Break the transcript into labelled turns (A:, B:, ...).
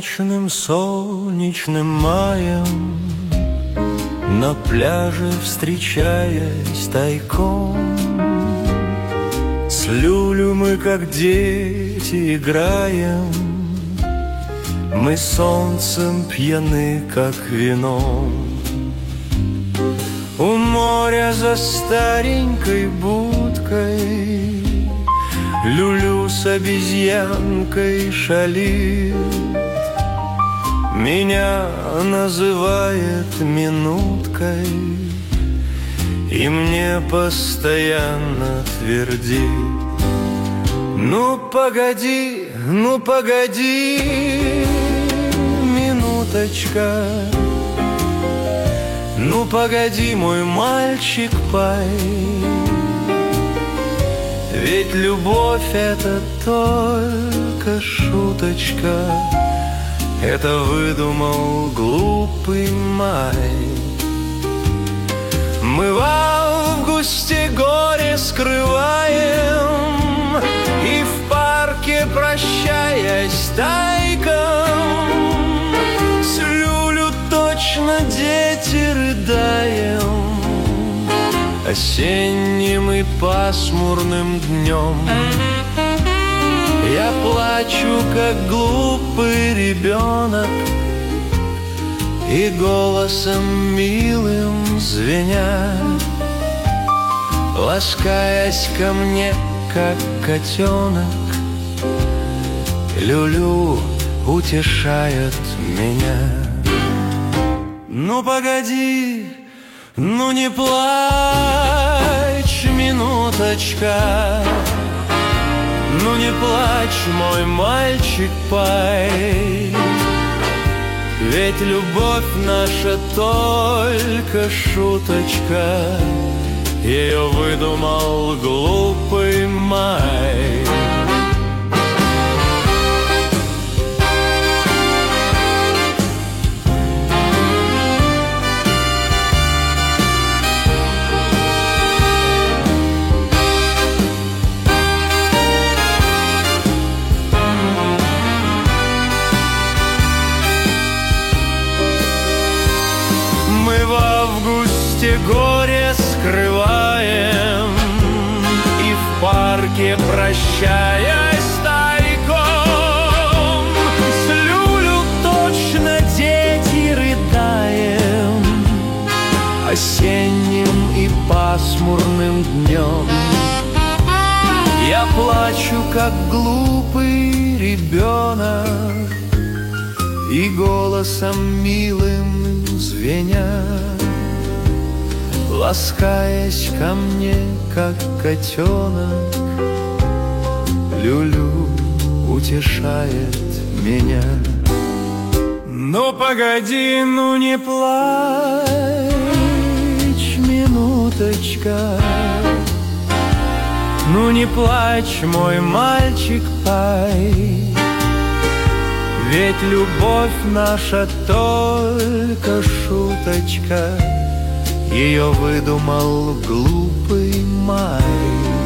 A: Вечным солнечным маем на пляже встречаясь тайком, с Люлю мы, как дети, играем. Мы солнцем пьяны, как вином. У моря за старенькой будкой Люлю с обезьянкой шалит. Меня называет минуткой и мне постоянно твердит: ну погоди, минуточка. Ну погоди, мой мальчик пай, ведь любовь — это только шуточка. Это выдумал глупый май. Мы в августе горе скрываем и в парке, прощаясь тайком, с Люлю точно дети рыдаем осенним и пасмурным днем. Я плачу, как глупый ребенок, и голосом милым звеня, ласкаясь ко мне, как котенок, Люлю утешает меня. Ну погоди, ну не плачь, минуточка. Ну не плачь, мой мальчик пай, ведь любовь наша только шуточка. Ее выдумал глупый май. Горе скрываем и в парке, прощаясь тайком, с Люлю точно дети рыдаем осенним и пасмурным днем. Я плачу, как глупый ребенок, и голосом милым звеня, ласкаясь ко мне, как котенок, Люлю утешает меня. Ну погоди, ну не плачь, минуточка. Ну не плачь, мой мальчик пай, ведь любовь наша только шуточка. Ее выдумал глупый май.